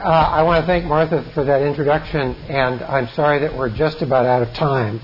I want to thank Martha for that introduction, and I'm sorry that we're just about out of time.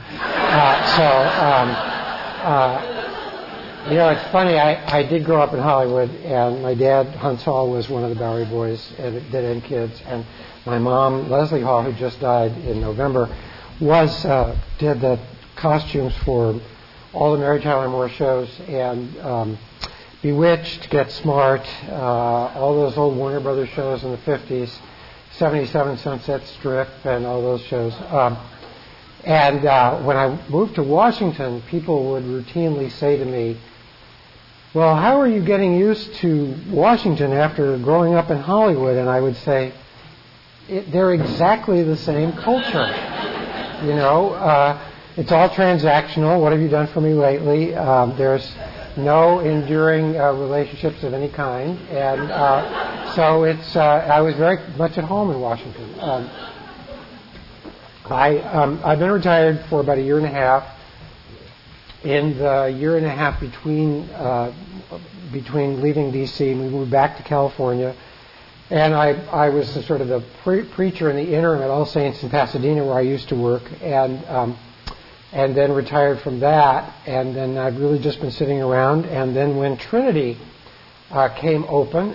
It's funny. I did grow up in Hollywood, and my dad, Hans Hall, was one of the Bowery Boys and Dead End Kids, and my mom, Leslie Hall, who just died in November, did the costumes for all the Mary Tyler Moore shows, and Bewitched, Get Smart, all those old Warner Brothers shows in the 50s, 77 Sunset Strip, and all those shows. And when I moved to Washington, people would routinely say to me, well, how are you getting used to Washington after growing up in Hollywood? And I would say, they're exactly the same culture. It's all transactional. What have you done for me lately? There's no enduring relationships of any kind. And so I was very much at home in Washington. I've been retired for about a year and a half. In the year and a half between leaving D.C., we moved back to California, and I was sort of the preacher in the interim at All Saints in Pasadena, where I used to work, and then retired from that, and then I've really just been sitting around. And then when Trinity came open,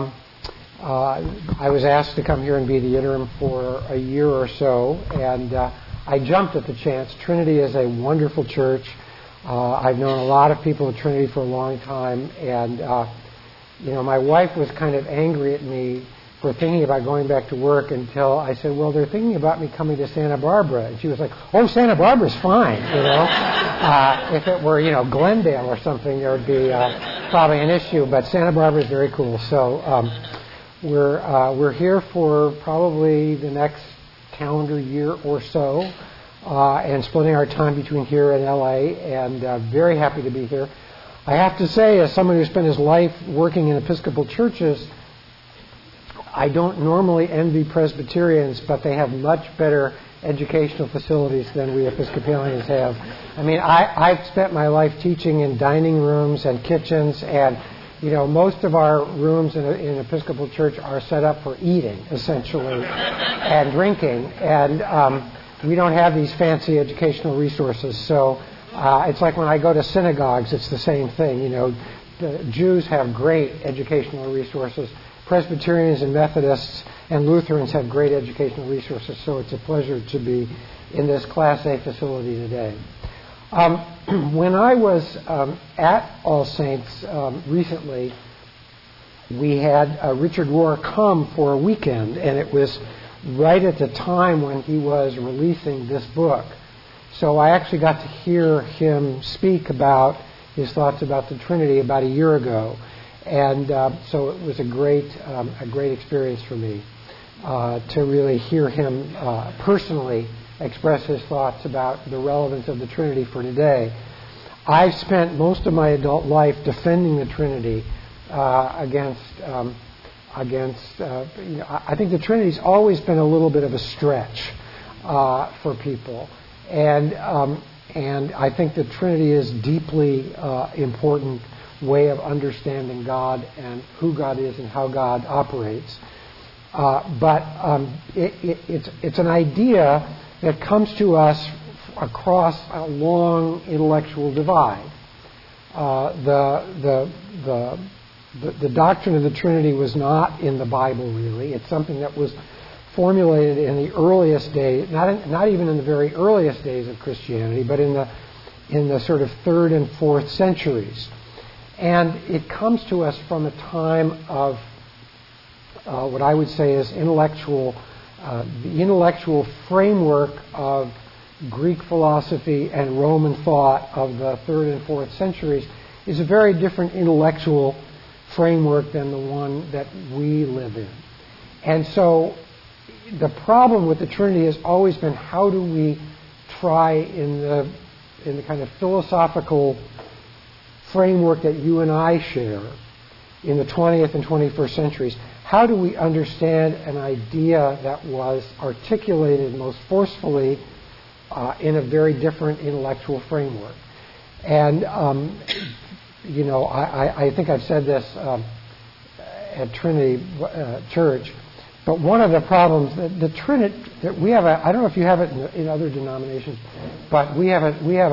I was asked to come here and be the interim for a year or so, and I jumped at the chance. Trinity is a wonderful church. I've known a lot of people at Trinity for a long time, and my wife was kind of angry at me for thinking about going back to work until I said, well, they're thinking about me coming to Santa Barbara. And she was like, oh, Santa Barbara's fine, If it were, Glendale or something, there would be probably an issue, but Santa Barbara is very cool. So we're here for probably the next calendar year or so. And splitting our time between here and L.A., and very happy to be here. I have to say, as someone who spent his life working in Episcopal churches, I don't normally envy Presbyterians, but they have much better educational facilities than we Episcopalians have. I mean, I've spent my life teaching in dining rooms and kitchens, and most of our rooms in Episcopal church are set up for eating, essentially, and drinking, and we don't have these fancy educational resources. So it's like when I go to synagogues, it's the same thing. The Jews have great educational resources. Presbyterians and Methodists and Lutherans have great educational resources. So it's a pleasure to be in this Class A facility today. When I was at All Saints recently, we had Richard Rohr come for a weekend, and it was right at the time when he was releasing this book. So I actually got to hear him speak about his thoughts about the Trinity about a year ago. And so it was a great experience for me to really hear him personally express his thoughts about the relevance of the Trinity for today. I've spent most of my adult life defending the Trinity against I think the Trinity's always been a little bit of a stretch for people, and I think the Trinity is deeply important way of understanding God and who God is and how God operates. But it's an idea that comes to us across a long intellectual divide. The doctrine of the Trinity was not in the Bible, really. It's something that was formulated in the earliest days, not even in the very earliest days of Christianity, but in the sort of 3rd and 4th centuries. And it comes to us from a time of what I would say is the intellectual framework of Greek philosophy and Roman thought of the 3rd and 4th centuries is a very different intellectual framework than the one that we live in. And so the problem with the Trinity has always been, how do we try in the kind of philosophical framework that you and I share in the 20th and 21st centuries, how do we understand an idea that was articulated most forcefully in a very different intellectual framework? And I think I've said this at Trinity Church. But one of the problems, the Trinity, that we have I don't know if you have it in other denominations, but we have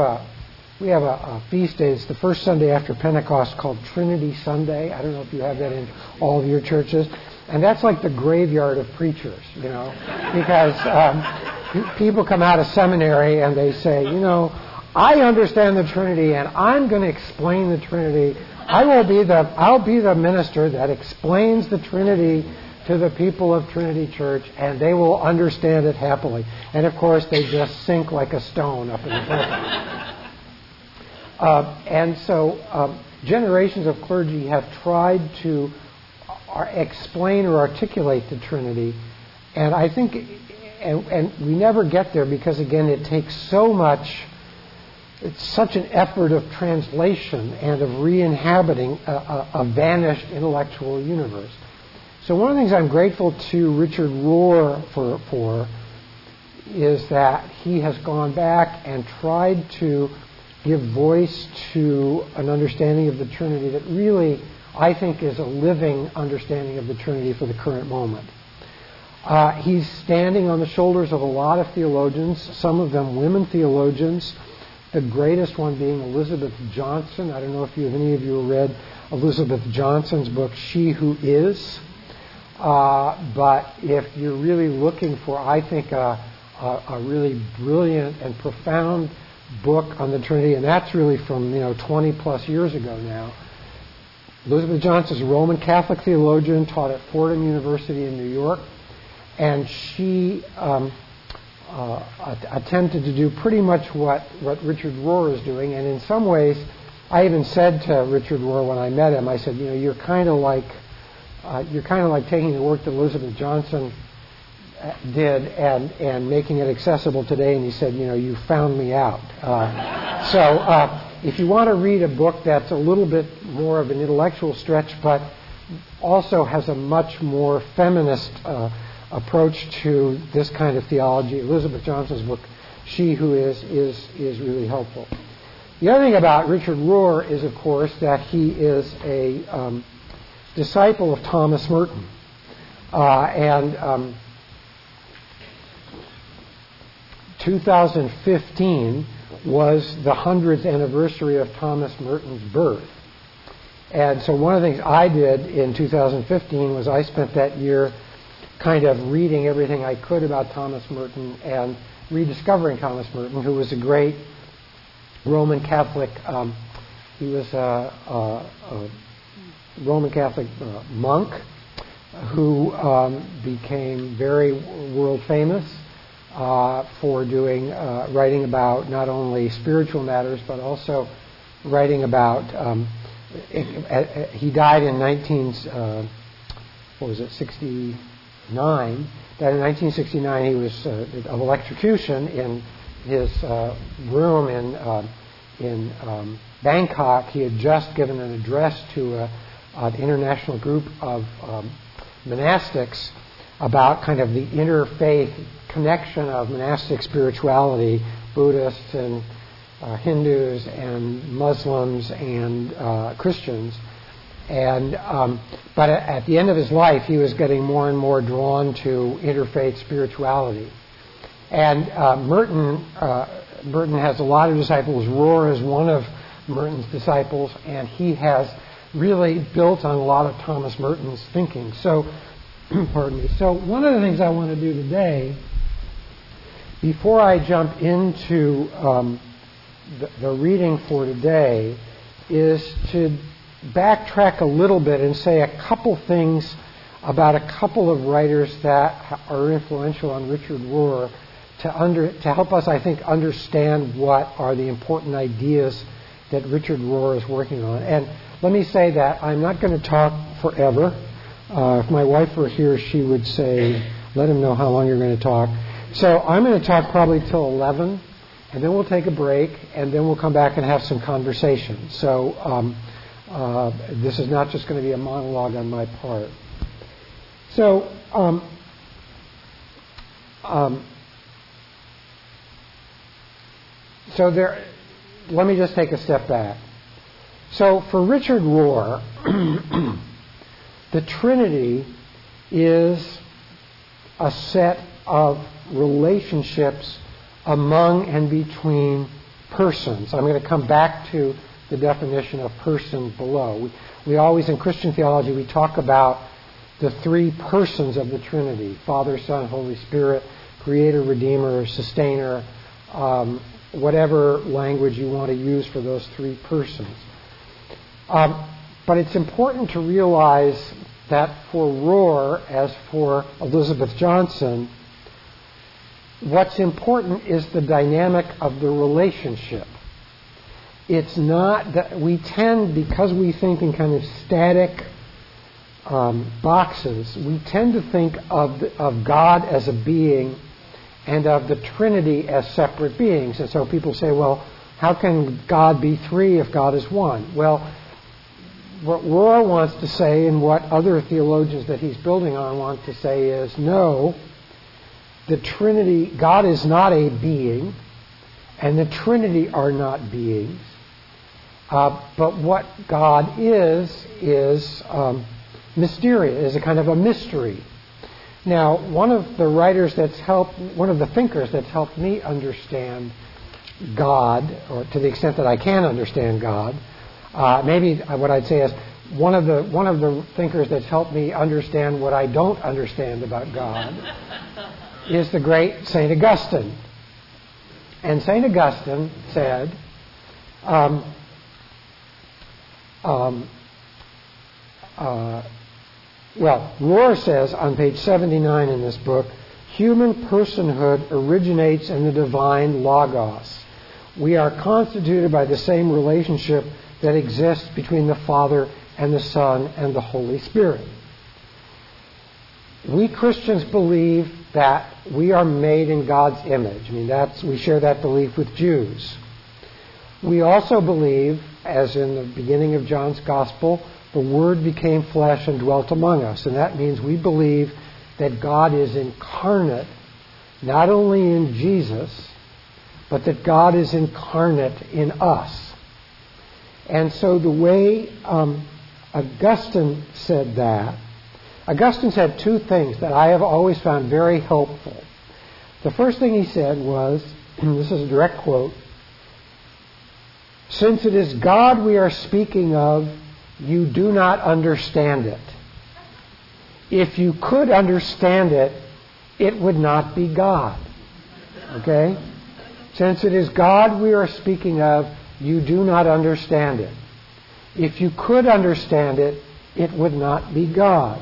a feast day. It's the first Sunday after Pentecost called Trinity Sunday. I don't know if you have that in all of your churches. And that's like the graveyard of preachers, because people come out of seminary and they say, I understand the Trinity and I'm going to explain the Trinity. I'll be the minister that explains the Trinity to the people of Trinity Church, and they will understand it happily. And of course, they just sink like a stone up in the pulpit. And so generations of clergy have tried to explain or articulate the Trinity, and I think, and we never get there because, again, it takes so much. It's such an effort of translation and of re-inhabiting a vanished intellectual universe. So one of the things I'm grateful to Richard Rohr for is that he has gone back and tried to give voice to an understanding of the Trinity that really, I think, is a living understanding of the Trinity for the current moment. He's standing on the shoulders of a lot of theologians, some of them women theologians, the greatest one being Elizabeth Johnson. I don't know if any of you have read Elizabeth Johnson's book, She Who Is. But if you're really looking for, I think, a really brilliant and profound book on the Trinity, and that's really from 20 plus years ago now. Elizabeth Johnson is a Roman Catholic theologian, taught at Fordham University in New York, and she attempted to do pretty much what Richard Rohr is doing. And in some ways, I even said to Richard Rohr when I met him, I said, you're kind of like taking the work that Elizabeth Johnson did and making it accessible today. And he said, you found me out. So if you want to read a book that's a little bit more of an intellectual stretch, but also has a much more feminist approach to this kind of theology, Elizabeth Johnson's book, She Who is really helpful. The other thing about Richard Rohr is, of course, that he is a disciple of Thomas Merton. 2015 was the 100th anniversary of Thomas Merton's birth. And so one of the things I did in 2015 was I spent that year kind of reading everything I could about Thomas Merton and rediscovering Thomas Merton, who was a great Roman Catholic. He was a Roman Catholic monk who became very world famous for writing about not only spiritual matters but also writing about. He died in 69. That in 1969 he was of electrocution in his room in Bangkok. He had just given an address to an international group of monastics about kind of the interfaith connection of monastic spirituality, Buddhists and Hindus and Muslims and Christians. And but at the end of his life, he was getting more and more drawn to interfaith spirituality. And Merton has a lot of disciples. Rohr is one of Merton's disciples, and he has really built on a lot of Thomas Merton's thinking. So, pardon me. So one of the things I want to do today, before I jump into the reading for today, is to backtrack a little bit and say a couple things about a couple of writers that are influential on Richard Rohr to help us, I think, understand what are the important ideas that Richard Rohr is working on. And let me say that I'm not going to talk forever. If my wife were here, she would say, let him know how long you're going to talk. So I'm going to talk probably till 11, and then we'll take a break, and then we'll come back and have some conversation. So this is not just going to be a monologue on my part. So let me just take a step back. So for Richard Rohr, the Trinity is a set of relationships among and between persons. I'm going to come back to the definition of person below. We always, in Christian theology, we talk about the three persons of the Trinity: Father, Son, Holy Spirit, Creator, Redeemer, Sustainer, whatever language you want to use for those three persons. But it's important to realize that for Rohr, as for Elizabeth Johnson, what's important is the dynamic of the relationship. It's not that we tend, because we think in kind of static boxes, we tend to think of God as a being and of the Trinity as separate beings. And so people say, well, how can God be three if God is one? Well, what Rohr wants to say, and what other theologians that he's building on want to say, is no, the Trinity, God is not a being, and the Trinity are not beings. But what God is mysterious, is a kind of a mystery. Now, one of the thinkers that's helped me understand God, or to the extent that I can understand God, maybe what I'd say is one of the thinkers that's helped me understand what I don't understand about God is the great St. Augustine. And St. Augustine said, Rohr says on page 79 in this book, human personhood originates in the divine Logos. We are constituted by the same relationship that exists between the Father and the Son and the Holy Spirit. We Christians believe that we are made in God's image. I mean, we share that belief with Jews. We also believe, as in the beginning of John's Gospel, the Word became flesh and dwelt among us. And that means we believe that God is incarnate, not only in Jesus, but that God is incarnate in us. And so the way Augustine said that, Augustine said two things that I have always found very helpful. The first thing he said was, and this is a direct quote, "Since it is God we are speaking of, you do not understand it. If you could understand it, it would not be God." Okay? Since it is God we are speaking of, you do not understand it. If you could understand it, it would not be God.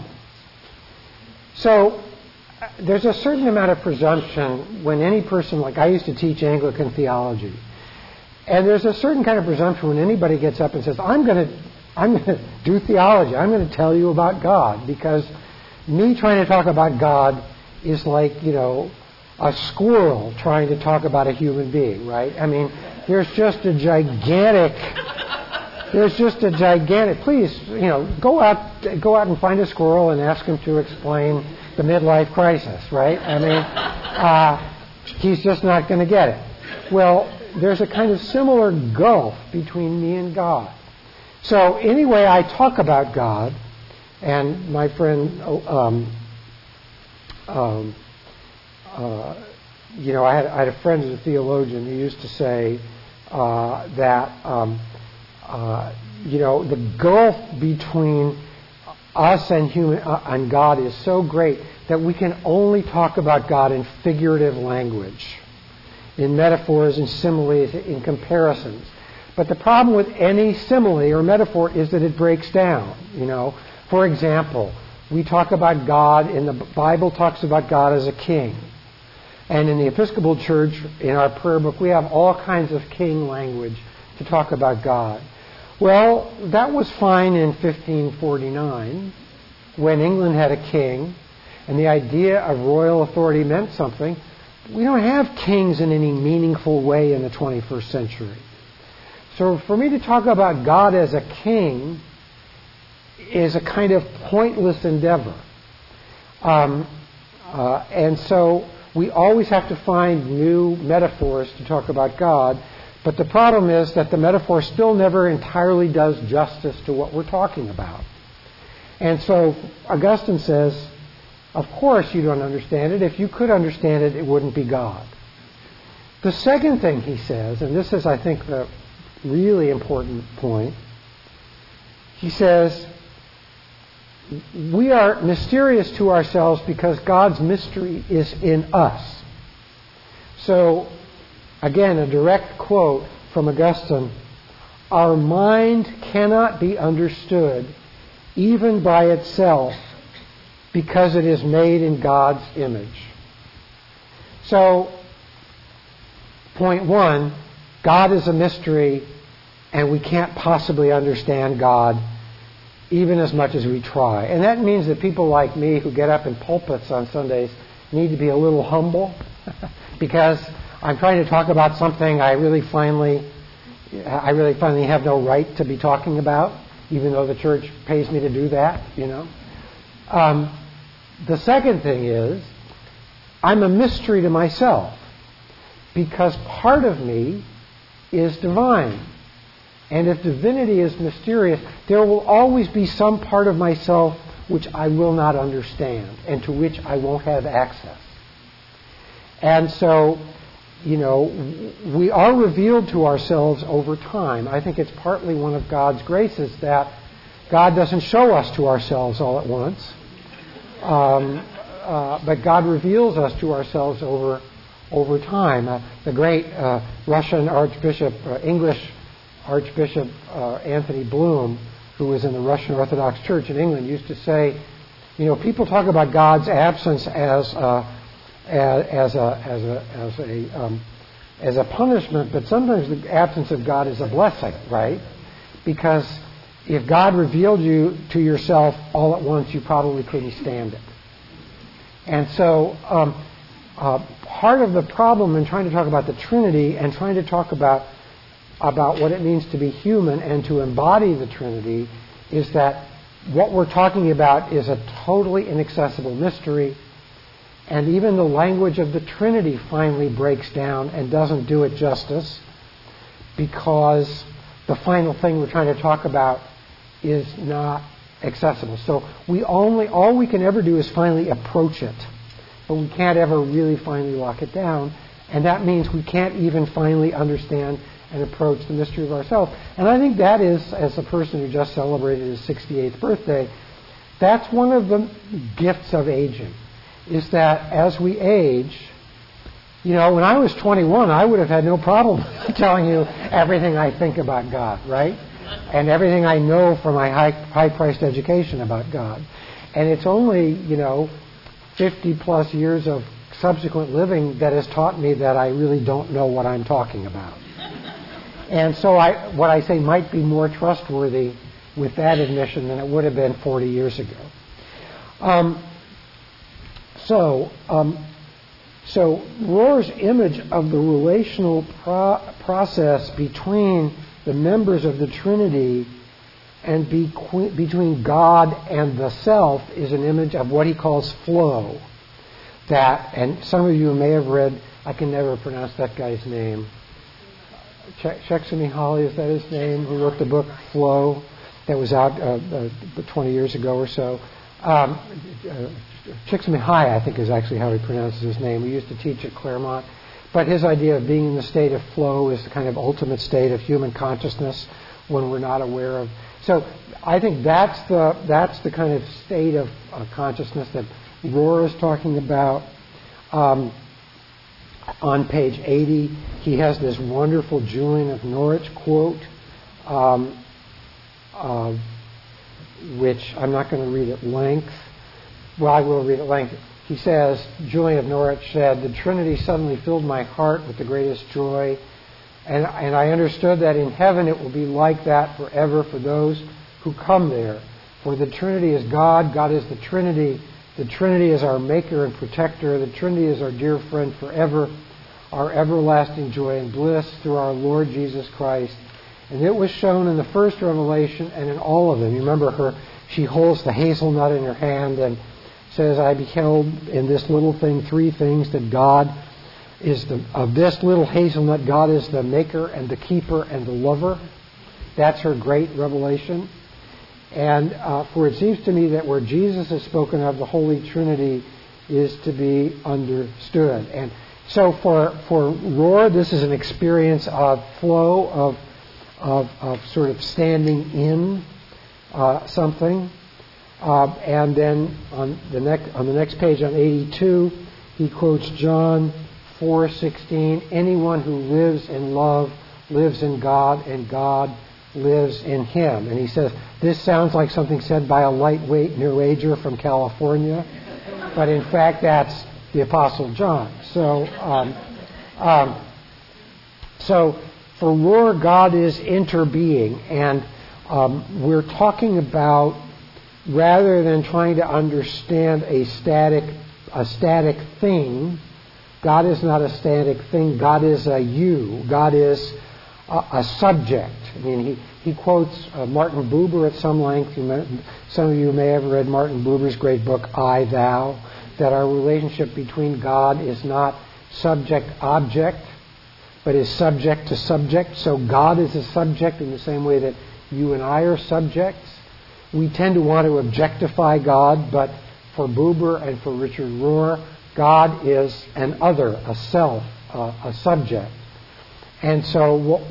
So there's a certain amount of presumption when any person, like I used to teach Anglican theology, and there's a certain kind of presumption when anybody gets up and says, I'm going to do theology. I'm going to tell you about God, because me trying to talk about God is like, a squirrel trying to talk about a human being, right? I mean, there's just a gigantic, please, go out and find a squirrel and ask him to explain the midlife crisis, right? I mean, he's just not going to get it. Well, there's a kind of similar gulf between me and God. So anyway, I talk about God, and my friend, I had a friend who's a theologian who used to say that the gulf between us and God is so great that we can only talk about God in figurative language, in metaphors and similes, in comparisons. But the problem with any simile or metaphor is that it breaks down. For example, we talk about God, and the Bible talks about God as a king. And in the Episcopal Church, in our prayer book, we have all kinds of king language to talk about God. Well, that was fine in 1549, when England had a king, and the idea of royal authority meant something. We don't have kings in any meaningful way in the 21st century. So for me to talk about God as a king is a kind of pointless endeavor. And so we always have to find new metaphors to talk about God. But the problem is that the metaphor still never entirely does justice to what we're talking about. And so Augustine says, Of course you don't understand it. If you could understand it, it wouldn't be God. The second thing he says, and this is, I think, the really important point, he says, we are mysterious to ourselves because God's mystery is in us. So, again, a direct quote from Augustine, our mind cannot be understood even by itself because it is made in God's image. So, point one, God is a mystery and we can't possibly understand God even as much as we try. And that means that people like me who get up in pulpits on Sundays need to be a little humble because I'm trying to talk about something I really finally have no right to be talking about, even though the church pays me to do that, you know. The second thing is, I'm a mystery to myself because part of me is divine. And if divinity is mysterious, there will always be some part of myself which I will not understand and to which I won't have access. And so, you know, we are revealed to ourselves over time. I think it's partly one of God's graces that God doesn't show us to ourselves all at once, but God reveals us to ourselves over time. The great Russian Archbishop, English Archbishop Anthony Bloom, who was in the Russian Orthodox Church in England, used to say, you know, people talk about God's absence as a punishment, but sometimes the absence of God is a blessing, right? Because if God revealed you to yourself all at once, you probably couldn't stand it. And so part of the problem in trying to talk about the Trinity and trying to talk about what it means to be human and to embody the Trinity is that what we're talking about is a totally inaccessible mystery, and even the language of the Trinity finally breaks down and doesn't do it justice because the final thing we're trying to talk about is not accessible. So all we can ever do is finally approach it, but we can't ever really finally lock it down, and that means we can't even finally understand and approach the mystery of ourselves. And I think that is, as a person who just celebrated his 68th birthday, that's one of the gifts of aging, is that as we age, you know, when I was 21, I would have had no problem telling you everything I think about God, right? And everything I know from my high-priced education about God. And it's only, you know, 50 plus years of subsequent living that has taught me that I really don't know what I'm talking about. And so what I say might be more trustworthy with that admission than it would have been 40 years ago. So Rohr's image of the relational process between the members of the Trinity and between God and the self is an image of what he calls flow. And some of you may have read, I can never pronounce that guy's name, Csikszentmihalyi, is that his name, who wrote the book Flow, that was out 20 years ago or so. Csikszentmihalyi, I think, is actually how he pronounces his name. We used to teach at Claremont. But his idea of being in the state of flow is the kind of ultimate state of human consciousness when we're not aware of. So I think that's the kind of state of consciousness that Rohr is talking about. On page 80, he has this wonderful Julian of Norwich quote, which I'm not going to read at length. Well, I will read at length. He says, Julian of Norwich said, "The Trinity suddenly filled my heart with the greatest joy, and I understood that in heaven it will be like that forever for those who come there. For the Trinity is God, God is the Trinity is our Maker and Protector, the Trinity is our dear friend forever, our everlasting joy and bliss through our Lord Jesus Christ." And it was shown in the first revelation and in all of them. You remember her, she holds the hazelnut in her hand and says, "I beheld in this little thing three things, that God is of this little hazelnut, God is the maker and the keeper and the lover." That's her great revelation. And for it seems to me that where Jesus is spoken of, the Holy Trinity is to be understood. And so for Rohr, this is an experience of flow, of sort of standing in something. And then on the next page, on 82, he quotes John 4:16. Anyone who lives in love lives in God, and God lives in him. And he says, this sounds like something said by a lightweight New Ager from California, but in fact that's the Apostle John. So for Rohr, God is interbeing, and we're talking about, rather than trying to understand a static thing, God is not a static thing. God is a you. God is a subject. I mean, he quotes Martin Buber at some length. Some of you may have read Martin Buber's great book, I, Thou, that our relationship between God is not subject-object, but is subject to subject. So God is a subject in the same way that you and I are subjects. We tend to want to objectify God, but for Buber and for Richard Rohr, God is an other, a self, a subject. And so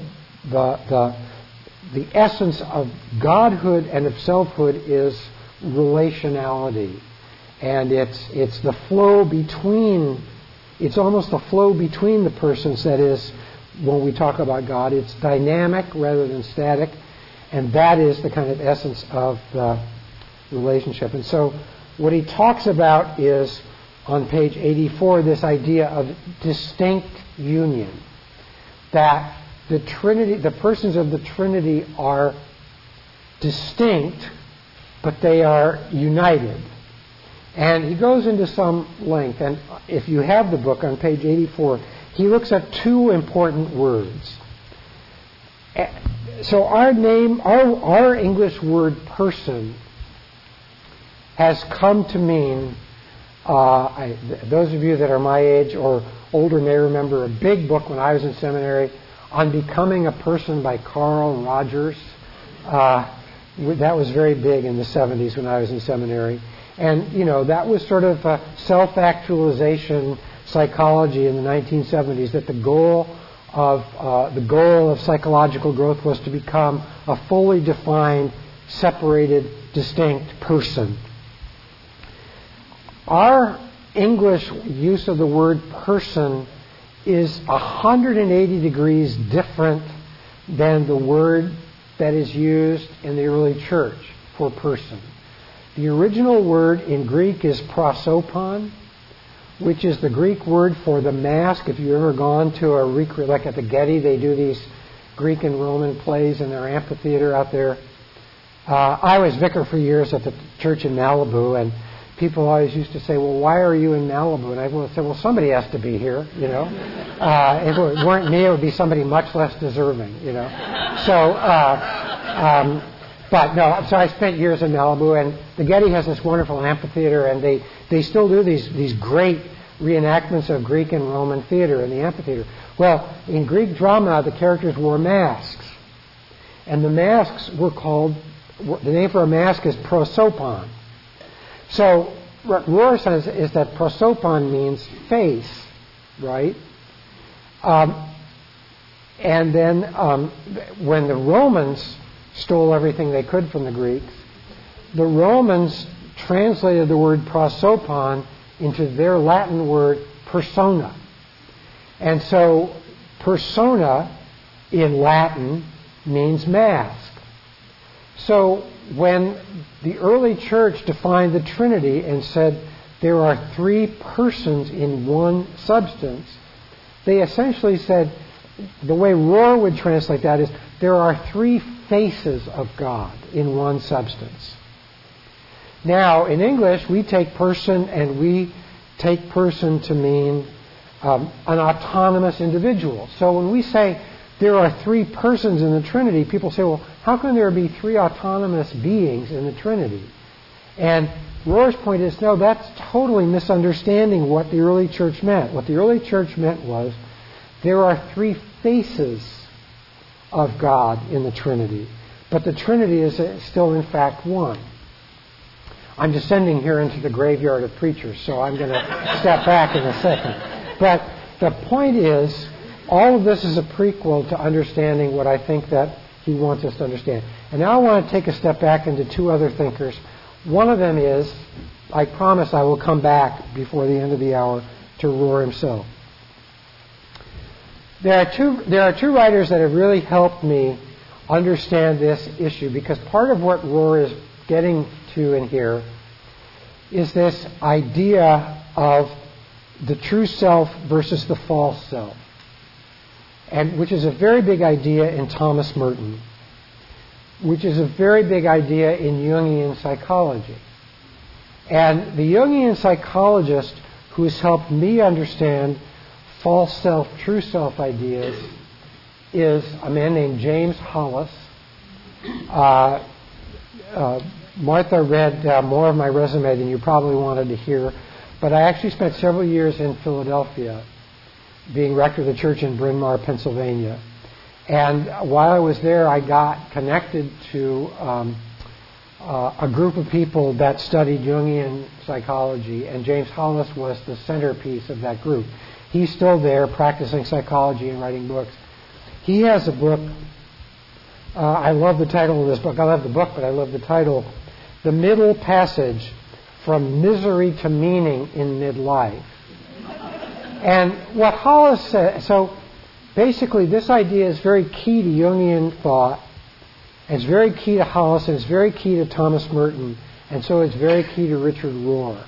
the essence of Godhood and of selfhood is relationality. And it's the flow between, it's almost the flow between the persons that is, when we talk about God, it's dynamic rather than static. And that is the kind of essence of the relationship. And so what he talks about is, on page 84, this idea of distinct union. That the Trinity, the persons of the Trinity are distinct, but they are united. And he goes into some length. And if you have the book on page 84, he looks at two important words. So our English word person has come to mean, those of you that are my age or older may remember a big book when I was in seminary on becoming a person by Carl Rogers. That was very big in the 70s when I was in seminary. And, that was sort of self-actualization psychology in the 1970s, that the goal of psychological growth was to become a fully defined, separated, distinct person. Our English use of the word person is 180 degrees different than the word that is used in the early church for person. The original word in Greek is prosopon, which is the Greek word for the mask. If you've ever gone to like at the Getty, they do these Greek and Roman plays in their amphitheater out there. I was vicar for years at the church in Malibu, and people always used to say, well, why are you in Malibu? And I would say, well, somebody has to be here, If it weren't me, it would be somebody much less deserving, So, so I spent years in Malibu, and the Getty has this wonderful amphitheater, and they still do these great reenactments of Greek and Roman theater in the amphitheater. Well, in Greek drama, the characters wore masks. And the masks were called, the name for a mask is prosopon. So what Rohr says is that prosopon means face, right? And then when the Romans stole everything they could from the Greeks, the Romans translated the word prosopon into their Latin word persona. And so persona in Latin means mask. So when the early church defined the Trinity and said there are three persons in one substance, they essentially said, the way Rohr would translate that is, there are three faces of God in one substance. Now, in English, we take person and we take person to mean an autonomous individual. So when we say there are three persons in the Trinity, people say, well, how can there be three autonomous beings in the Trinity? And Rohr's point is, no, that's totally misunderstanding what the early church meant. What the early church meant was, there are three faces of God in the Trinity. but the Trinity is still in fact one. I'm descending here into the graveyard of preachers, so I'm going to step back in a second. But the point is, all of this is a prequel to understanding what I think that he wants us to understand. And now I want to take a step back into two other thinkers. One of them is, I promise I will come back before the end of the hour to Rohr himself. There are two writers that have really helped me understand this issue, because part of what Rohr is getting to in here is this idea of the true self versus the false self, and which is a very big idea in Thomas Merton, which is a very big idea in Jungian psychology. And the Jungian psychologist who has helped me understand false self, true self ideas is a man named James Hollis. Martha read more of my resume than you probably wanted to hear, but I actually spent several years in Philadelphia being rector of the church in Bryn Mawr, Pennsylvania. And while I was there, I got connected to a group of people that studied Jungian psychology, and James Hollis was the centerpiece of that group. He's still there practicing psychology and writing books. He has a book, I love the title of this book. I love the book, but I love the title, The Middle Passage from Misery to Meaning in Midlife. And what Hollis said, so basically this idea is very key to Jungian thought, and it's very key to Hollis, and it's very key to Thomas Merton, and so it's very key to Richard Rohr.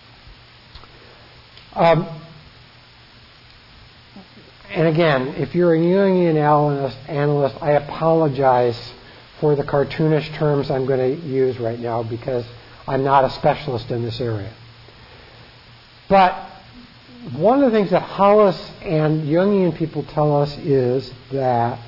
And again, if you're a Jungian analyst, I apologize for the cartoonish terms I'm going to use right now, because I'm not a specialist in this area. But one of the things that Hollis and Jungian people tell us is that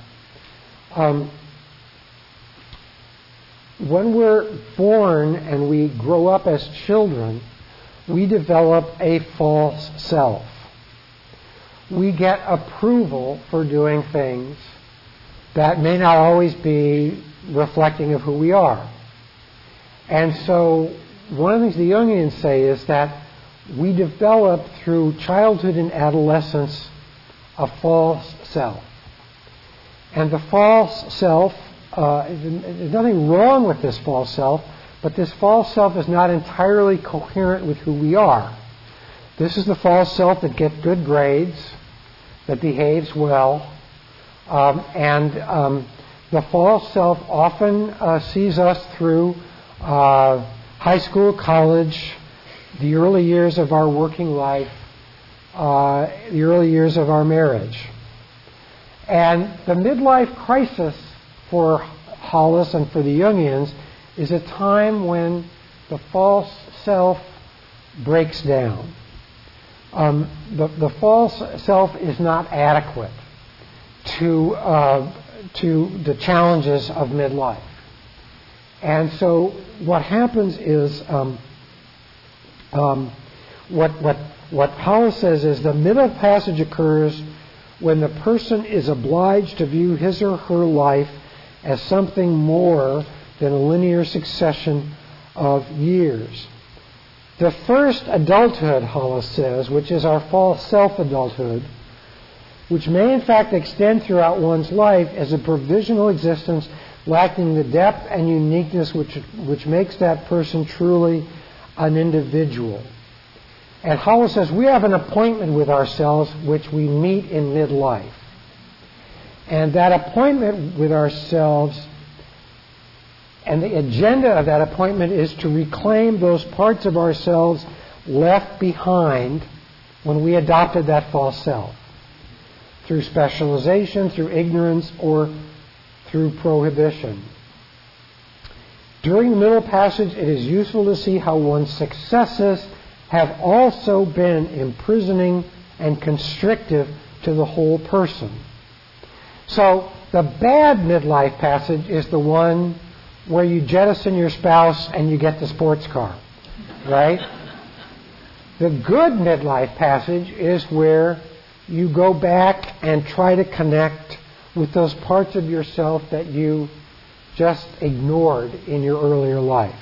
when we're born and we grow up as children, we develop a false self. We get approval for doing things that may not always be reflecting of who we are. And so one of the things the Jungians say is that we develop through childhood and adolescence a false self. And the false self, there's nothing wrong with this false self, but this false self is not entirely coherent with who we are. This is the false self that gets good grades, that behaves well, and the false self often sees us through high school, college, the early years of our working life, the early years of our marriage. And the midlife crisis for Hollis and for the Jungians is a time when the false self breaks down. The false self is not adequate to the challenges of midlife. And so what happens is what Hollis says is the middle passage occurs when the person is obliged to view his or her life as something more than a linear succession of years. The first adulthood, Hollis says, which is our false self-adulthood, which may in fact extend throughout one's life as a provisional existence lacking the depth and uniqueness which makes that person truly an individual. And Hollis says we have an appointment with ourselves which we meet in midlife. And that appointment with ourselves, and the agenda of that appointment is to reclaim those parts of ourselves left behind when we adopted that false self, through specialization, through ignorance, or through prohibition. During the middle passage, it is useful to see how one's successes have also been imprisoning and constrictive to the whole person. So the bad midlife passage is the one where you jettison your spouse and you get the sports car, right? The good midlife passage is where you go back and try to connect with those parts of yourself that you just ignored in your earlier life.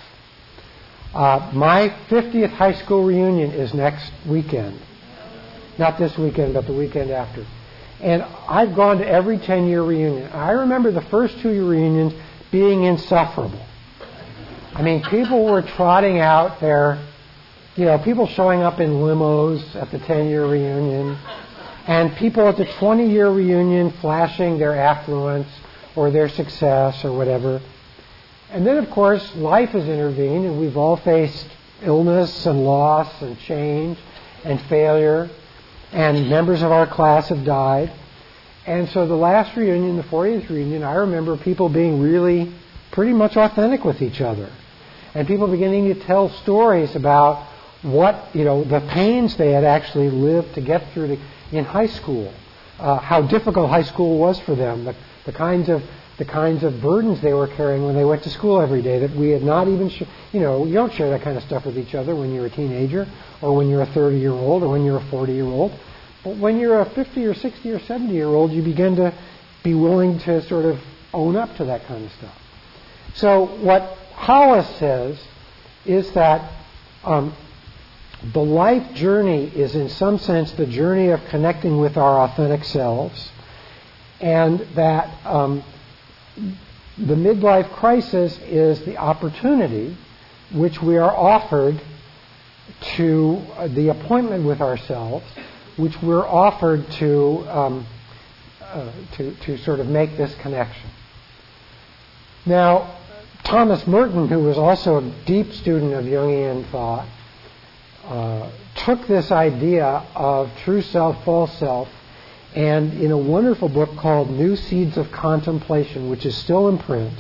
My 50th high school reunion is next weekend. Not this weekend, but the weekend after. And I've gone to every 10-year reunion. I remember the first 2 reunions being insufferable. I mean, people were trotting out their, people showing up in limos at the 10-year reunion, and people at the 20-year reunion flashing their affluence or their success or whatever. And then, of course, life has intervened, and we've all faced illness and loss and change and failure, and members of our class have died. And so the last reunion, the 40th reunion, I remember people being really pretty much authentic with each other. And people beginning to tell stories about what, the pains they had actually lived to get through in high school, how difficult high school was for them, the kinds of burdens they were carrying when they went to school every day that we had not even, you don't share that kind of stuff with each other when you're a teenager or when you're a 30-year-old or when you're a 40-year-old. But when you're a 50 or 60 or 70-year-old, you begin to be willing to sort of own up to that kind of stuff. So what Hollis says is that the life journey is in some sense the journey of connecting with our authentic selves, and that the midlife crisis is the opportunity which we are offered to the appointment with ourselves, which we're offered to sort of make this connection. Now, Thomas Merton, who was also a deep student of Jungian thought, took this idea of true self, false self, and in a wonderful book called New Seeds of Contemplation, which is still in print,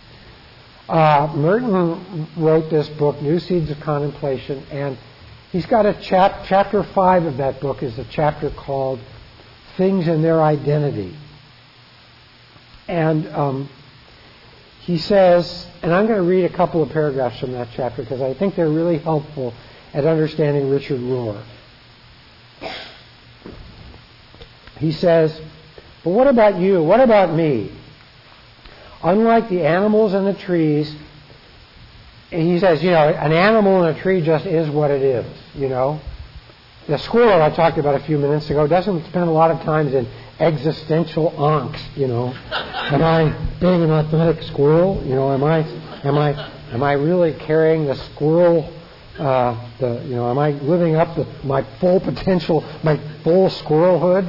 Merton wrote this book, New Seeds of Contemplation, and he's got a chapter 5 of that book is a chapter called Things in Their Identity. And he says, and I'm going to read a couple of paragraphs from that chapter because I think they're really helpful at understanding Richard Rohr. He says, but what about you? What about me? Unlike the animals and the trees, he says, an animal and a tree just is what it is, The squirrel I talked about a few minutes ago doesn't spend a lot of time in existential angst, Am I being an authentic squirrel? Am I really carrying the squirrel? Am I living up to my full potential, my full squirrelhood?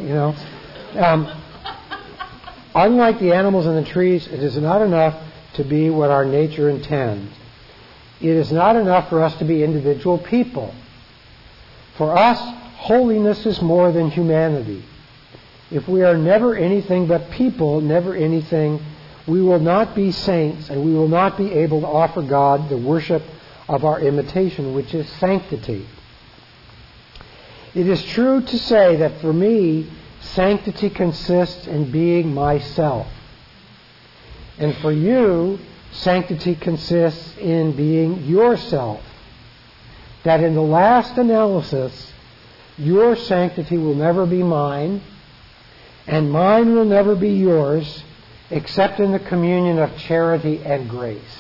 Unlike the animals and the trees, it is not enough to be what our nature intends. It is not enough for us to be individual people. For us, holiness is more than humanity. If we are never anything but people, never anything, we will not be saints, and we will not be able to offer God the worship of our imitation, which is sanctity. It is true to say that for me, sanctity consists in being myself. And for you, sanctity consists in being yourself. That in the last analysis, your sanctity will never be mine, and mine will never be yours, except in the communion of charity and grace.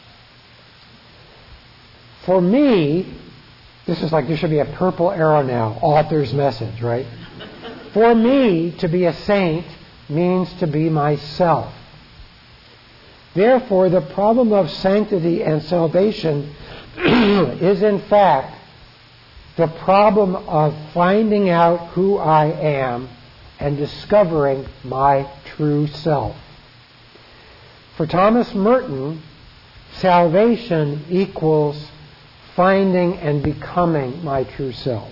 For me, this is like there should be a purple arrow now, author's message, right? For me, to be a saint means to be myself. Therefore, the problem of sanctity and salvation is in fact the problem of finding out who I am and discovering my true self. For Thomas Merton, salvation equals finding and becoming my true self.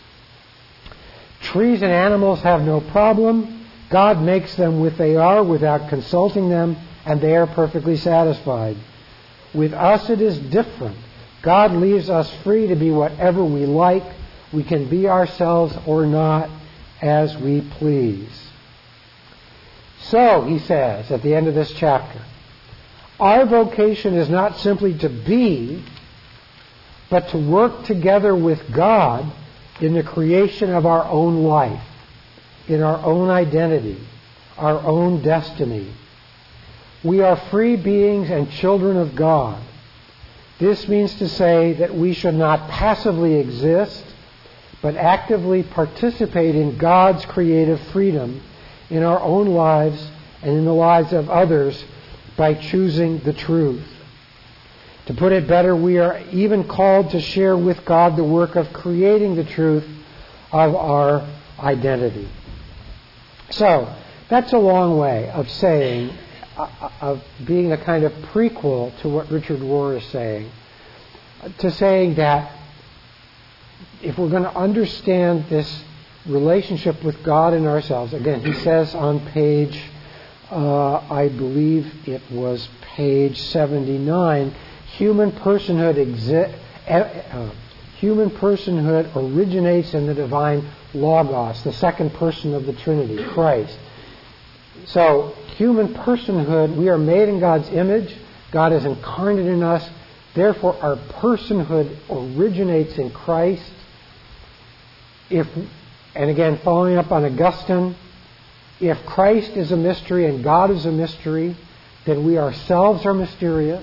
Trees and animals have no problem. God makes them what they are without consulting them, and they are perfectly satisfied. With us it is different. God leaves us free to be whatever we like. We can be ourselves or not as we please. So, he says at the end of this chapter, our vocation is not simply to be, but to work together with God in the creation of our own life, in our own identity, our own destiny. We are free beings and children of God. This means to say that we should not passively exist, but actively participate in God's creative freedom in our own lives and in the lives of others by choosing the truth. To put it better, we are even called to share with God the work of creating the truth of our identity. So, that's a long way of saying, of being a kind of prequel to what Richard Rohr is saying, to saying that if we're going to understand this relationship with God and ourselves, again, he says on page, I believe it was page 79, human personhood originates in the divine Logos, the second person of the Trinity, Christ. So, human personhood, we are made in God's image. God is incarnate in us. Therefore, our personhood originates in Christ. And again, following up on Augustine, if Christ is a mystery and God is a mystery, then we ourselves are mysterious.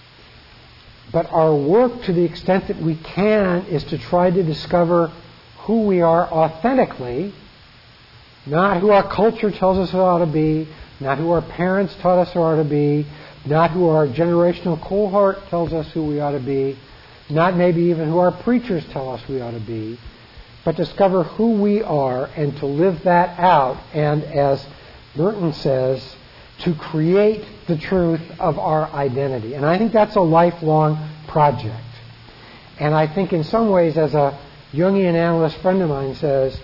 But our work, to the extent that we can, is to try to discover who we are authentically, not who our culture tells us we ought to be, not who our parents taught us we ought to be, not who our generational cohort tells us who we ought to be, not maybe even who our preachers tell us we ought to be, but discover who we are and to live that out, and as Merton says, to create the truth of our identity. And I think that's a lifelong project. And I think in some ways, as a Jungian analyst friend of mine says,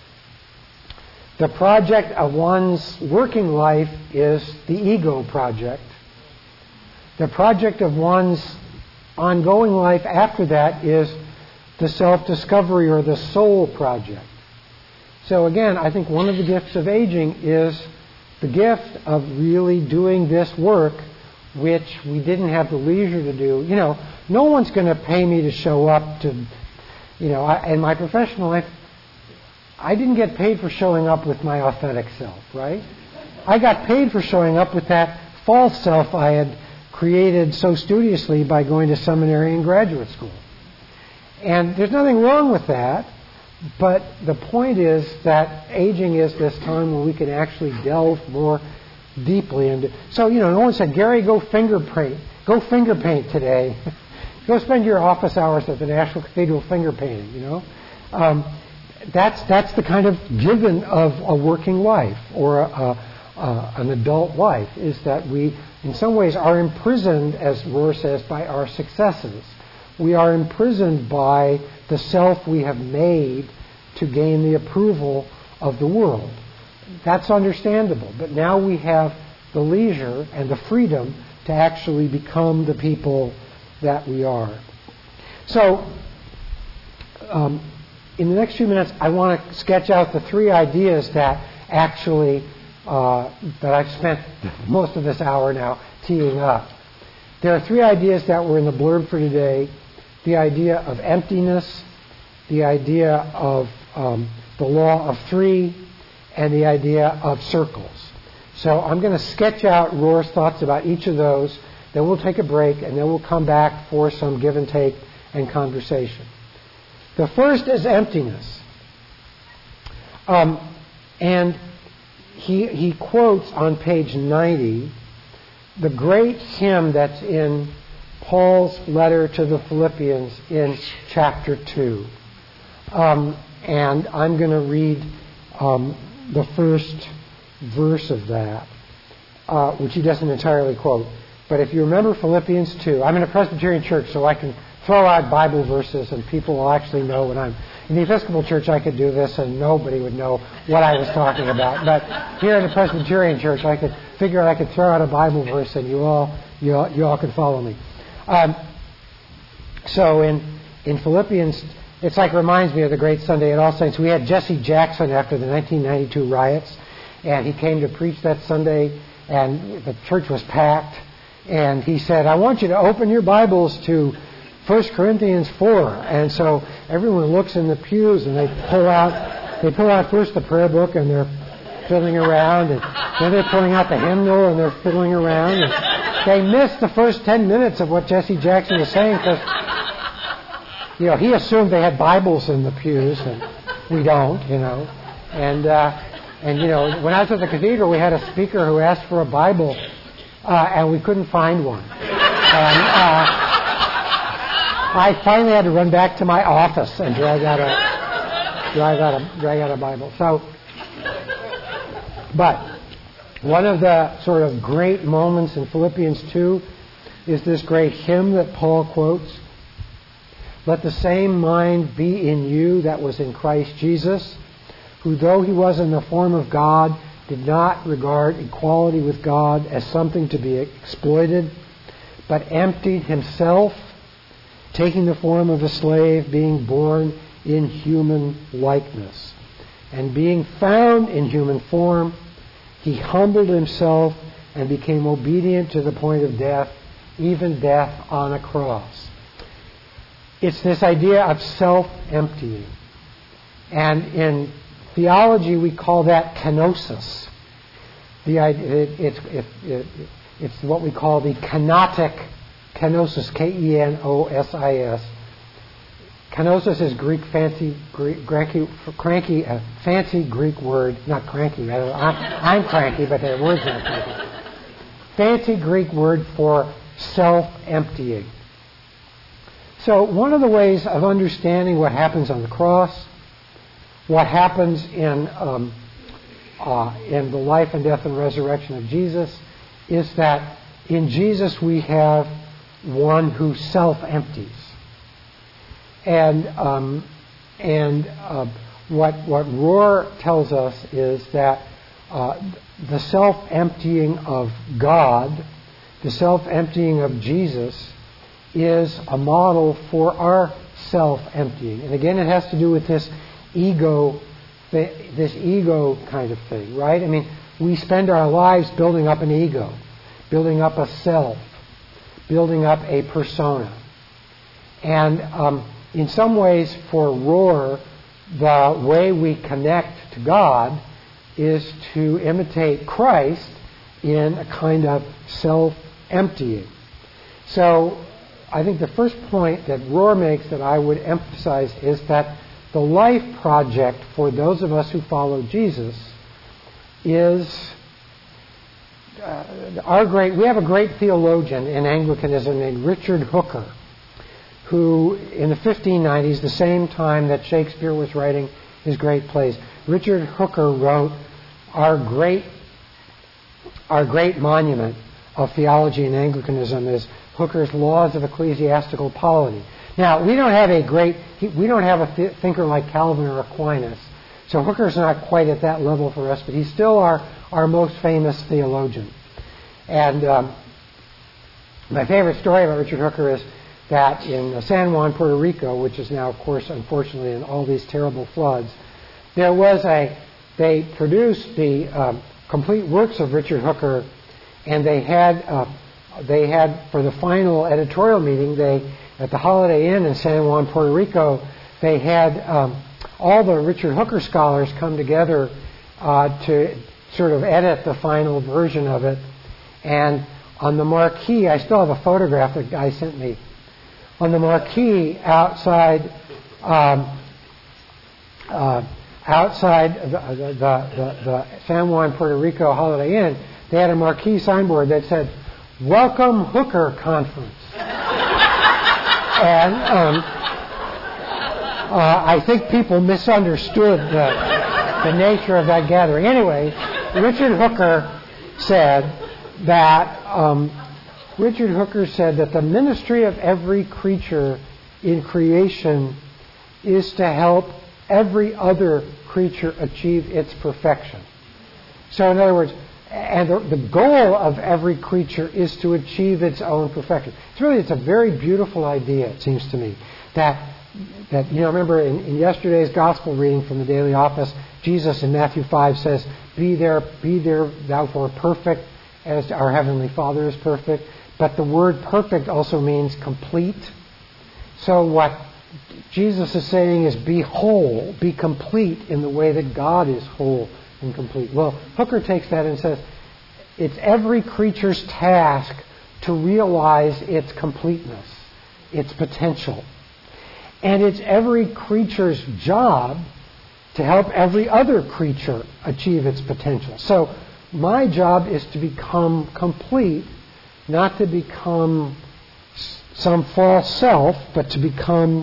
the project of one's working life is the ego project. The project of one's ongoing life after that is the self-discovery or the soul project. So again, I think one of the gifts of aging is the gift of really doing this work, which we didn't have the leisure to do. You know, no one's going to pay me to show up to, in my professional life, I didn't get paid for showing up with my authentic self, right? I got paid for showing up with that false self I had created so studiously by going to seminary and graduate school. And there's nothing wrong with that, but the point is that aging is this time when we can actually delve more deeply into. So, no one said, Gary, go finger paint today. Go spend your office hours at the National Cathedral finger painting, That's the kind of given of a working life or an adult life, is that we, in some ways, are imprisoned, as Rohr says, by our successes. We are imprisoned by the self we have made to gain the approval of the world. That's understandable. But now we have the leisure and the freedom to actually become the people that we are. So, in the next few minutes, I want to sketch out the three ideas that actually, that I've spent most of this hour now teeing up. There are three ideas that were in the blurb for today. The idea of emptiness, the idea of the law of three, and the idea of circles. So I'm going to sketch out Rohr's thoughts about each of those, then we'll take a break, and then we'll come back for some give and take and conversation. The first is emptiness. And he quotes on page 90 the great hymn that's in Paul's letter to the Philippians in chapter 2. And I'm going to read the first verse of that, which he doesn't entirely quote. But if you remember Philippians 2, I'm in a Presbyterian church, so I can throw out Bible verses and people will actually know when I'm in the Episcopal church. I could do this and nobody would know what I was talking about. But here in the Presbyterian church, I could figure I could throw out a Bible verse and you all could follow me. So in Philippians, it's like reminds me of the great Sunday at All Saints. We had Jesse Jackson after the 1992 riots, and he came to preach that Sunday, and the church was packed. And he said, I want you to open your Bibles to 1 Corinthians 4. And so everyone looks in the pews and they pull out first the prayer book and they're fiddling around. And Then they're pulling out the hymnal and they're fiddling around. And they missed the first 10 minutes of what Jesse Jackson was saying because, he assumed they had Bibles in the pews, and we don't, And when I was at the cathedral, we had a speaker who asked for a Bible, and we couldn't find one. And I finally had to run back to my office and drag out a Bible. But one of the sort of great moments in Philippians 2 is this great hymn that Paul quotes. Let the same mind be in you that was in Christ Jesus, who though he was in the form of God, did not regard equality with God as something to be exploited, but emptied himself, taking the form of a slave, being born in human likeness. And being found in human form, he humbled himself and became obedient to the point of death, even death on a cross. It's this idea of self-emptying. And in theology, we call that kenosis. It's what we call the kenotic kenosis, K-E-N-O-S-I-S. Kenosis is fancy Greek word. Not cranky. I'm cranky, but the word's not cranky. Fancy Greek word for self-emptying. So one of the ways of understanding what happens on the cross, what happens in the life and death and resurrection of Jesus, is that in Jesus we have one who self-empties. And what Rohr tells us is that the self-emptying of God, the self-emptying of Jesus, is a model for our self-emptying. And again, it has to do with this ego kind of thing, right? I mean, we spend our lives building up an ego, building up a self, building up a persona. And in some ways, for Rohr, the way we connect to God is to imitate Christ in a kind of self-emptying. So I think the first point that Rohr makes that I would emphasize is that the life project for those of us who follow Jesus is we have a great theologian in Anglicanism named Richard Hooker, who in the 1590s, the same time that Shakespeare was writing his great plays, Richard Hooker wrote our great monument of theology in Anglicanism is Hooker's Laws of Ecclesiastical Polity. Now, we don't have a thinker like Calvin or Aquinas, so Hooker's not quite at that level for us, but he's still our most famous theologian. And my favorite story about Richard Hooker is that in San Juan, Puerto Rico, which is now, of course, unfortunately, in all these terrible floods, they produced the complete works of Richard Hooker, and they had for the final editorial meeting, at the Holiday Inn in San Juan, Puerto Rico, they had all the Richard Hooker scholars come together to sort of edit the final version of it. And on the marquee, I still have a photograph that guy sent me. On the marquee outside the San Juan, Puerto Rico Holiday Inn, they had a marquee signboard that said, "Welcome Hooker Conference." And I think people misunderstood the nature of that gathering. Anyway, Richard Hooker said that the ministry of every creature in creation is to help every other creature achieve its perfection. So in other words, and the goal of every creature is to achieve its own perfection. It's a very beautiful idea, it seems to me. That remember in yesterday's gospel reading from the Daily Office, Jesus in Matthew 5 says, Be there therefore perfect as our Heavenly Father is perfect. But the word perfect also means complete. So what Jesus is saying is be whole, be complete in the way that God is whole, and complete. Well, Hooker takes that and says it's every creature's task to realize its completeness, its potential. And it's every creature's job to help every other creature achieve its potential. So my job is to become complete, not to become some false self, but to become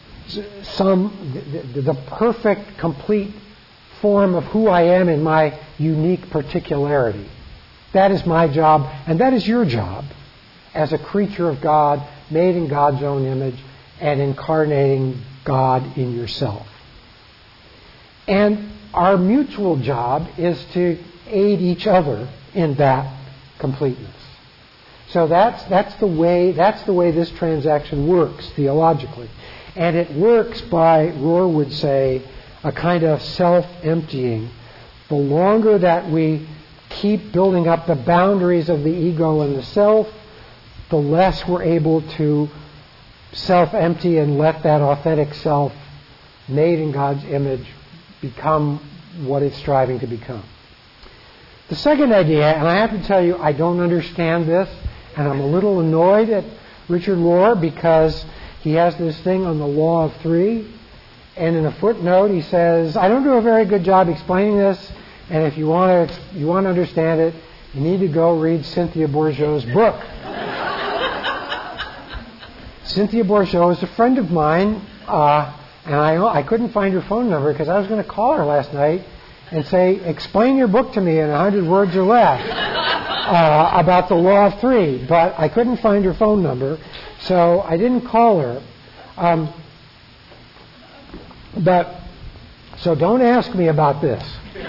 the perfect, complete form of who I am in my unique particularity. That is my job, and that is your job as a creature of God, made in God's own image, and incarnating God in yourself. And our mutual job is to aid each other in that completeness. So that's the way this transaction works theologically. And it works by, Rohr would say, a kind of self-emptying. The longer that we keep building up the boundaries of the ego and the self, the less we're able to self-empty and let that authentic self, made in God's image, become what it's striving to become. The second idea, and I have to tell you, I don't understand this, and I'm a little annoyed at Richard Rohr because he has this thing on the law of three, and in a footnote he says, I don't do a very good job explaining this, and if you want to understand it, you need to go read Cynthia Bourgeault's book. Cynthia Bourgeault is a friend of mine, and I couldn't find her phone number because I was going to call her last night and say, explain your book to me in 100 words or less about the law of three. But I couldn't find her phone number, so I didn't call her. So don't ask me about this.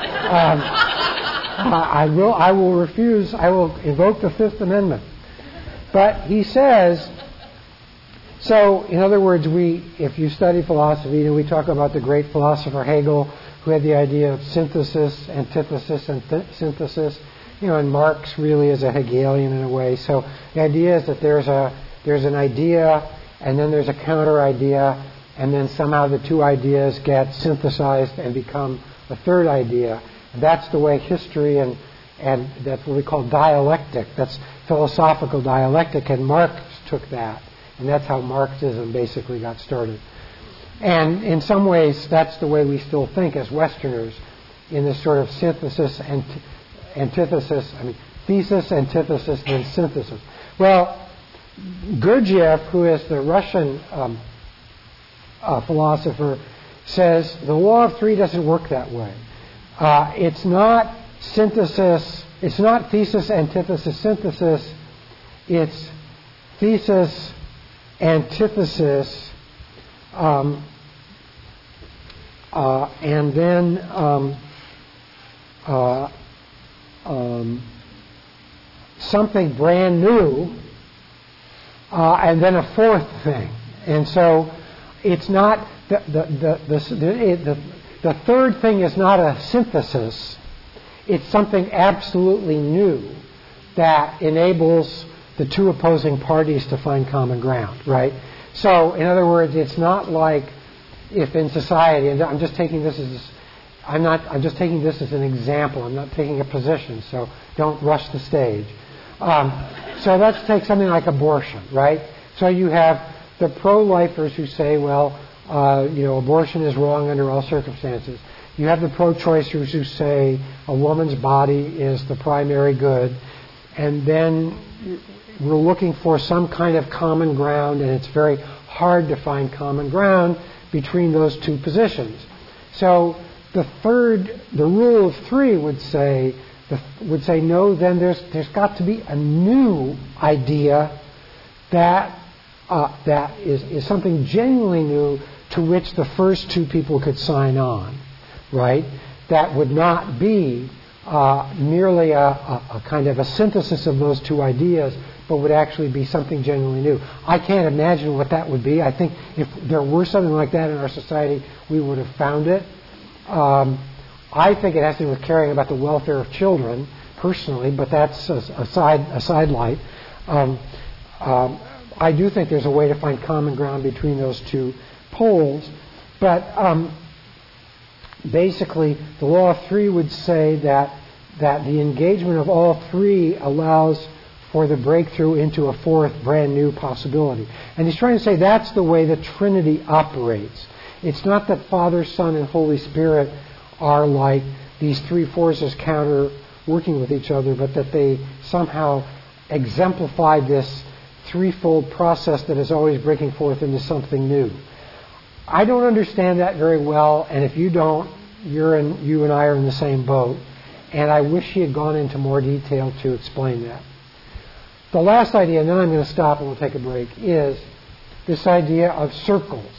I will refuse. I will invoke the Fifth Amendment. But he says, so in other words, if you study philosophy, we talk about the great philosopher Hegel, who had the idea of synthesis, antithesis, and synthesis. And Marx really is a Hegelian in a way. So the idea is that there's an idea, and then there's a counter idea, and then somehow the two ideas get synthesized and become a third idea. And that's the way history and that's what we call dialectic. That's philosophical dialectic, and Marx took that. And that's how Marxism basically got started. And in some ways, that's the way we still think as Westerners, in this sort of synthesis and antithesis, thesis, antithesis, and synthesis. Well, Gurdjieff, who is the Russian philosopher, says the law of three doesn't work that way. It's not synthesis, it's not thesis, antithesis, synthesis. It's thesis, antithesis, and then something brand new, and then a fourth thing. And so it's not the third thing is not a synthesis. It's something absolutely new that enables the two opposing parties to find common ground, right? So, in other words, it's not like if in society, and I'm just taking this as an example. I'm not taking a position, so don't rush the stage. So let's take something like abortion, right? So you have the pro-lifers who say, well, abortion is wrong under all circumstances. You have the pro-choicers who say a woman's body is the primary good, and then we're looking for some kind of common ground, and it's very hard to find common ground between those two positions. So the rule of three would say no. Then there's got to be a new idea that is something genuinely new to which the first two people could sign on, right? That would not be merely a kind of a synthesis of those two ideas, but would actually be something genuinely new. I can't imagine what that would be. I think if there were something like that in our society, we would have found it. I think it has to do with caring about the welfare of children, personally, but that's a sidelight. I do think there's a way to find common ground between those two poles, but basically, the law of three would say that the engagement of all three allows for the breakthrough into a fourth brand new possibility. And he's trying to say that's the way the Trinity operates. It's not that Father, Son, and Holy Spirit are like these three forces counter working with each other, but that they somehow exemplify this threefold process that is always breaking forth into something new. I don't understand that very well, and if you don't, you and I are in the same boat. And I wish he had gone into more detail to explain that. The last idea, and then I'm going to stop and we'll take a break, is this idea of circles.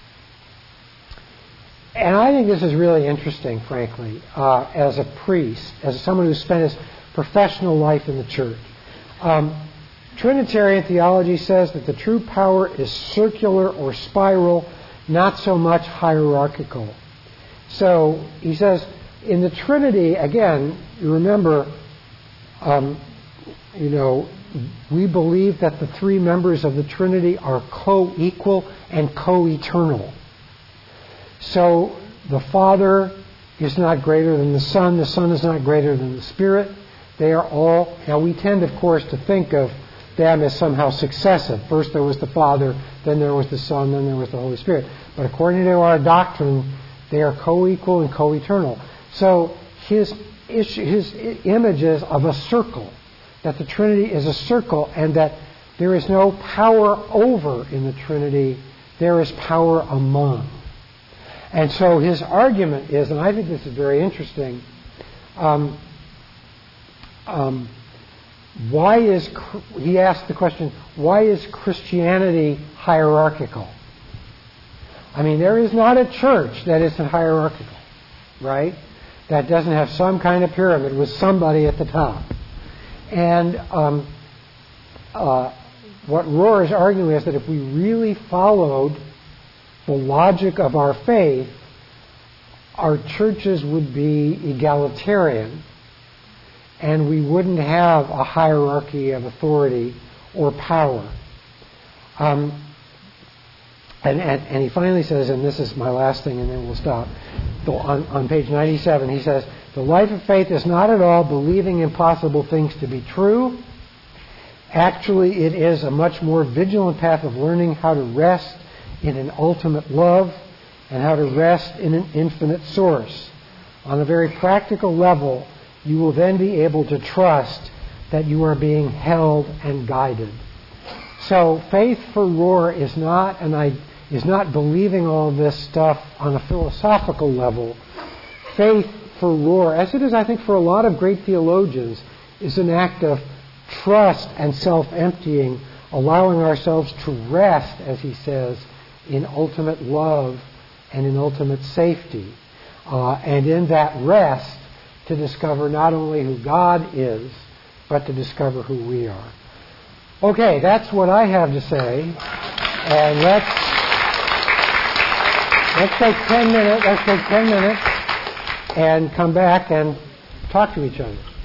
And I think this is really interesting, frankly, as a priest, as someone who's spent his professional life in the church. Trinitarian theology says that the true power is circular or spiral, not so much hierarchical. So he says, in the Trinity, again, you remember, we believe that the three members of the Trinity are co-equal and co-eternal. So the Father is not greater than the Son is not greater than the Spirit. They are all, now we tend, of course, to think of them as somehow successive. First there was the Father, then there was the Son, then there was the Holy Spirit. But according to our doctrine, they are co-equal and co-eternal. So his image is of a circle, that the Trinity is a circle, and that there is no power over in the Trinity, there is power among. And so his argument is, and I think this is very interesting, he asked the question, why is Christianity hierarchical? I mean, there is not a church that isn't hierarchical, right? That doesn't have some kind of pyramid with somebody at the top. And what Rohr is arguing is that if we really followed the logic of our faith, our churches would be egalitarian, and we wouldn't have a hierarchy of authority or power. And he finally says, and this is my last thing and then we'll stop, on page 97, he says, the life of faith is not at all believing impossible things to be true. Actually, it is a much more vigilant path of learning how to rest in an ultimate love and how to rest in an infinite source. On a very practical level, you will then be able to trust that you are being held and guided. So faith for Rohr is not believing all this stuff on a philosophical level. Faith for Rohr, as it is I think for a lot of great theologians, is an act of trust and self-emptying, allowing ourselves to rest, as he says, in ultimate love and in ultimate safety. And in that rest, to discover not only who God is, but to discover who we are. Okay, that's what I have to say. And let's take 10 minutes. Let's take 10 minutes and come back and talk to each other.